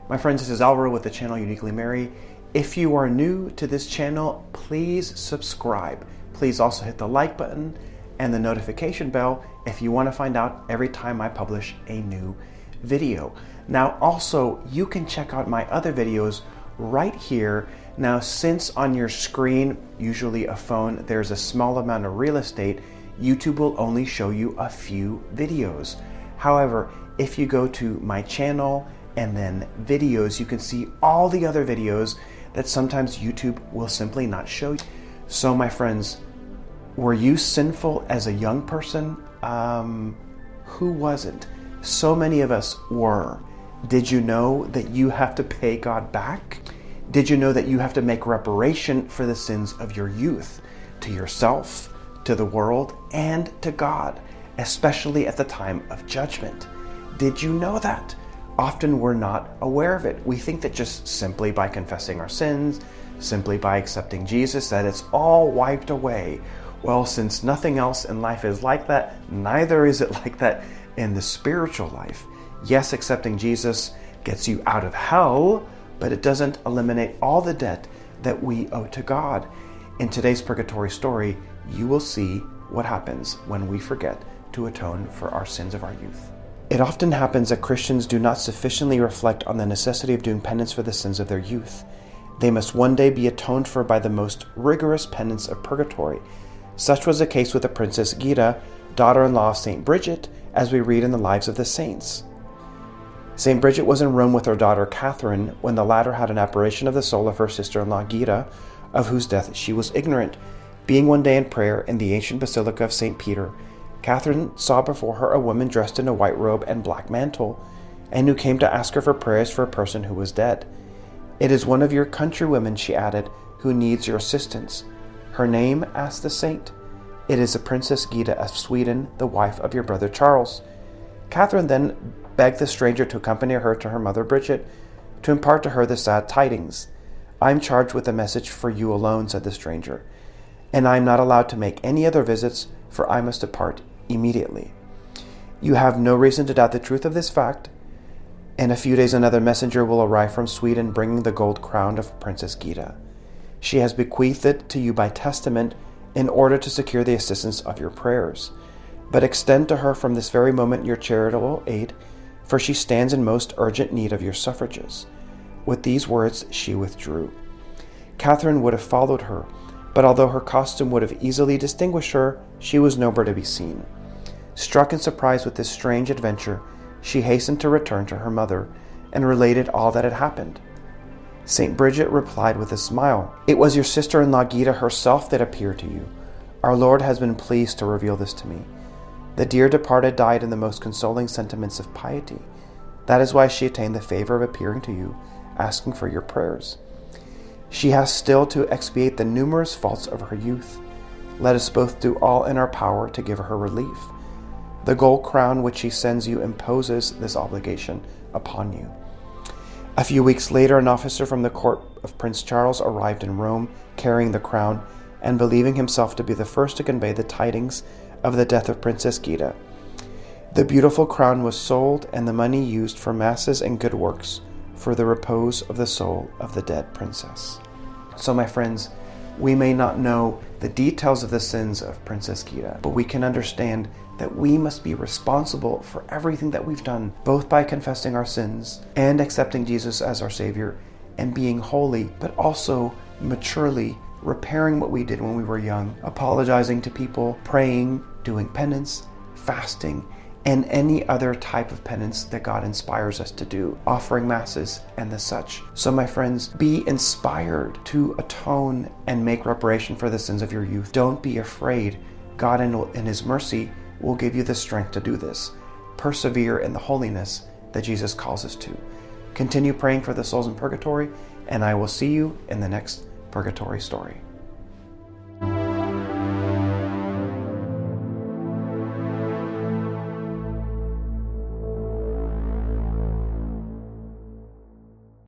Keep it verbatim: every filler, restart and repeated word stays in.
My friends, this is Alvaro with the channel Uniquely Mary. If you are new to this channel, please subscribe. Please also hit the like button and the notification bell if you want to find out every time I publish a new video. Now, also, you can check out my other videos right here. Now, since on your screen, usually a phone, there's a small amount of real estate, YouTube will only show you a few videos. However, if you go to my channel and then videos, you can see all the other videos that sometimes YouTube will simply not show you. So my friends, were you sinful as a young person? Um, who wasn't? So many of us were. Did you know that you have to pay God back? Did you know that you have to make reparation for the sins of your youth, to yourself, to the world, and to God, especially at the time of judgment? Did you know that? Often we're not aware of it. We think that just simply by confessing our sins, simply by accepting Jesus, that it's all wiped away. Well, since nothing else in life is like that, neither is it like that in the spiritual life. Yes, accepting Jesus gets you out of hell, but it doesn't eliminate all the debt that we owe to God. In today's purgatory story, you will see what happens when we forget to atone for our sins of our youth. It often happens that Christians do not sufficiently reflect on the necessity of doing penance for the sins of their youth. They must one day be atoned for by the most rigorous penance of purgatory. Such was the case with the Princess Gita, daughter-in-law of Saint Bridget, as we read in the lives of the saints. Saint Bridget was in Rome with her daughter Catherine when the latter had an apparition of the soul of her sister-in-law Gita, of whose death she was ignorant. Being one day in prayer in the ancient Basilica of Saint Peter, Catherine saw before her a woman dressed in a white robe and black mantle, and who came to ask her for prayers for a person who was dead. "It is one of your countrywomen," she added, "who needs your assistance." "Her name?" asked the saint. "It is the Princess Gita of Sweden, the wife of your brother Charles." Catherine then begged the stranger to accompany her to her mother Bridget, to impart to her the sad tidings. "I am charged with a message for you alone," said the stranger, "and I am not allowed to make any other visits, for I must depart immediately. You have no reason to doubt the truth of this fact. In a few days another messenger will arrive from Sweden bringing the gold crown of Princess Gita. She has bequeathed it to you by testament in order to secure the assistance of your prayers. But extend to her from this very moment your charitable aid, for she stands in most urgent need of your suffrages." With these words she withdrew. Catherine would have followed her, but although her costume would have easily distinguished her, she was nowhere to be seen. Struck in surprise with this strange adventure, she hastened to return to her mother, and related all that had happened. Saint Bridget replied with a smile, "It was your sister-in-law Gita herself that appeared to you. Our Lord has been pleased to reveal this to me. The dear departed died in the most consoling sentiments of piety. That is why she attained the favor of appearing to you, asking for your prayers. She has still to expiate the numerous faults of her youth. Let us both do all in our power to give her relief. The gold crown which she sends you imposes this obligation upon you." A few weeks later, an officer from the court of Prince Charles arrived in Rome carrying the crown and believing himself to be the first to convey the tidings of the death of Princess Gita. The beautiful crown was sold and the money used for masses and good works for the repose of the soul of the dead princess. So my friends, we may not know the details of the sins of Princess Gita, but we can understand that we must be responsible for everything that we've done, both by confessing our sins and accepting Jesus as our Savior and being holy, but also maturely repairing what we did when we were young, apologizing to people, praying, doing penance, fasting, and any other type of penance that God inspires us to do, offering masses and the such. So my friends, be inspired to atone and make reparation for the sins of your youth. Don't be afraid. God in, in His mercy will give you the strength to do this. Persevere in the holiness that Jesus calls us to. Continue praying for the souls in purgatory, and I will see you in the next purgatory story.